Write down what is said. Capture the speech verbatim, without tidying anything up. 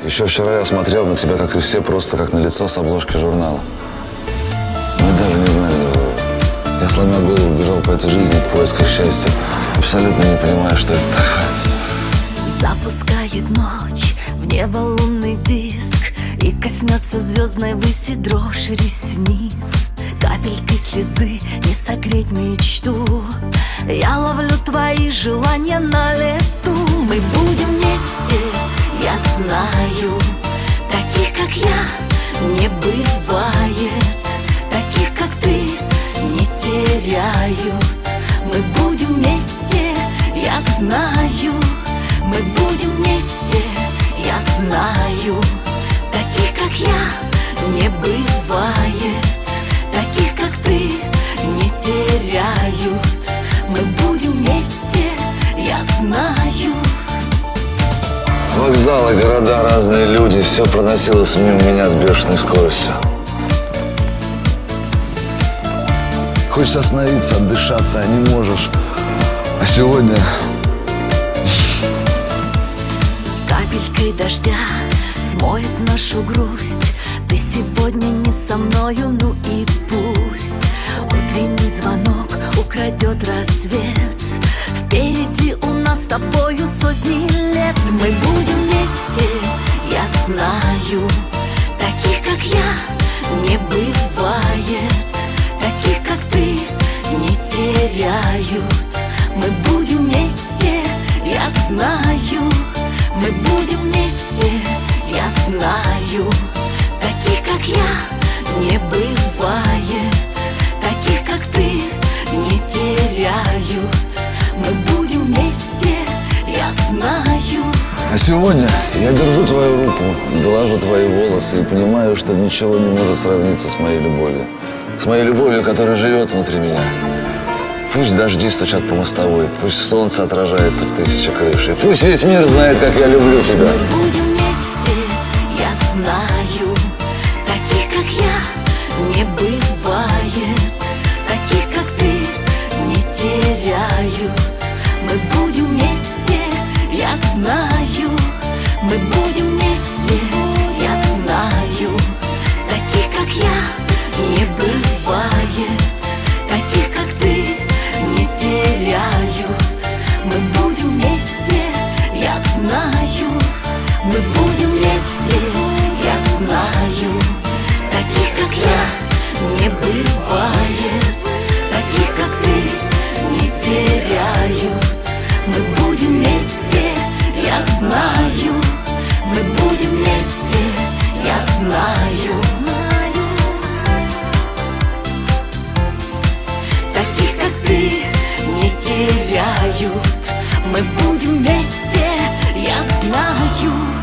Еще вчера я смотрел на тебя, как и все, просто как на лицо с обложки журнала. Мы даже не знали друг друга. Я, сломя голову, бежал по этой жизни в поисках счастья, абсолютно не понимая, что это такое. Запускает ночь в небо лунный диск, и коснется звездной выси дрожь ресниц. Капелькой слезы не согреть мечту. Я ловлю твои желания на лету. Мы будем вместе, я знаю. Таких, как я, не бывает. Таких, как ты, не теряют. Мы будем вместе, я знаю. Мы будем вместе, я знаю. Таких, как я, не бывает. Таких, как ты, не теряют. Мы будем вместе, я знаю. Вокзалы, города, разные люди, все проносилось мимо меня с бешеной скоростью. Хочешь остановиться, отдышаться, а не можешь. А сегодня... Капелькой дождя смоет нашу грусть. Ты сегодня не со мною, ну и пусть. Утренний звонок украдет рассвет. Впереди у нас с тобою сотни лет. Мы будем вместе, я знаю. Таких, как я, не бывает. Таких, как ты, не теряют. Мы будем вместе, я знаю. Мы будем вместе, я знаю. Таких, как я, не бывает. Таких, как ты, не теряют. Мы будем вместе, я знаю. А сегодня я держу твою руку, глажу твои волосы и понимаю, что ничего не может сравниться с моей любовью. С моей любовью, которая живет внутри меня. Пусть дожди стучат по мостовой, пусть солнце отражается в тысячи крыш, и пусть весь мир знает, как я люблю тебя. Мы будем вместе, я знаю. Таких, как я, не бывает. Таких, как ты, не теряют. Мы будем вместе, я знаю. Мы будем вместе, я знаю. Таких, как я, не бывает. Таких, как ты, не теряют. Мы будем вместе, я знаю. Мы будем вместе, я знаю. Таких, как я, не бывает. Таких, как ты, не теряют. Мы будем вместе, я знаю. Мы будем вместе, я знаю. Таких, как ты, не теряют. Мы будем вместе, я знаю.